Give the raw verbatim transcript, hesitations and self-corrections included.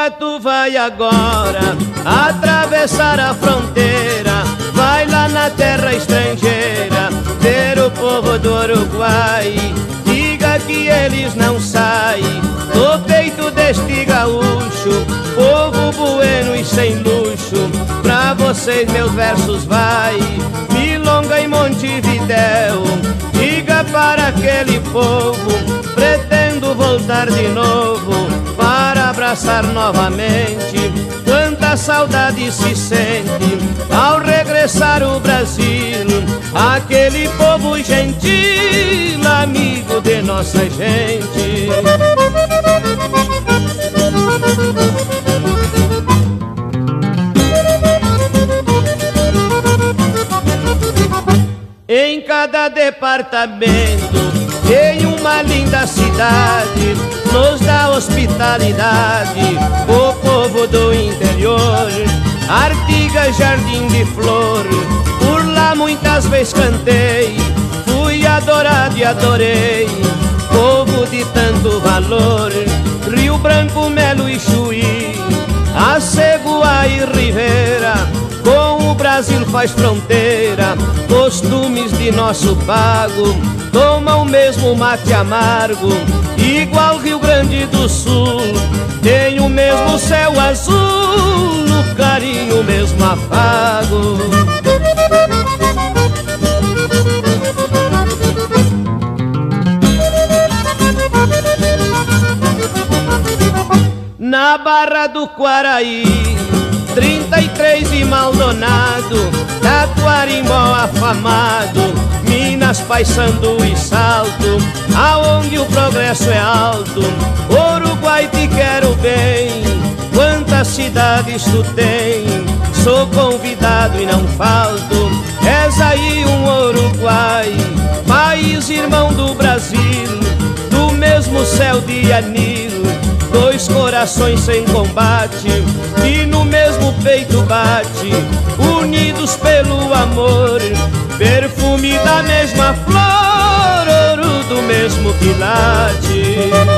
Lua, tu vai agora atravessar a fronteira, vai lá na terra estrangeira ver o povo do Uruguai. Diga que eles não saem do peito deste gaúcho, povo bueno e sem luxo. Pra vocês meus versos vai, Milonga e Montevidéu. Diga para aquele povo, pretendo voltar de novo para abraçar novamente. Quanta saudade se sente ao regressar o Brasil, aquele povo gentil, amigo de nossa gente. Em cada departamento tem uma linda cidade, nos dá hospitalidade o povo do interior. Artigas, Jardim de Flor, por lá muitas vezes cantei, fui adorado e adorei, povo de tanto valor. Rio Branco, Melo e Chuí, Aceguá e Rivera, com o Brasil faz fronteira. Costumes de nosso pago, toma o mesmo mate amargo, igual Rio Grande do Sul, tem o mesmo céu azul, no carinho o mesmo afago. Na Barra do Quaraí, trinta e três e Maldonado, Taquarimbó afamado, Minas, Paissandu e Salto, aonde o progresso é alto. Uruguai, te quero bem, quantas cidades tu tem, sou convidado e não falto. És aí um Uruguai, país irmão do Brasil, do mesmo céu de anil, dois corações sem combate, que no mesmo peito bate, unidos pelo amor, perfume da mesma flor, ouro do mesmo quilate.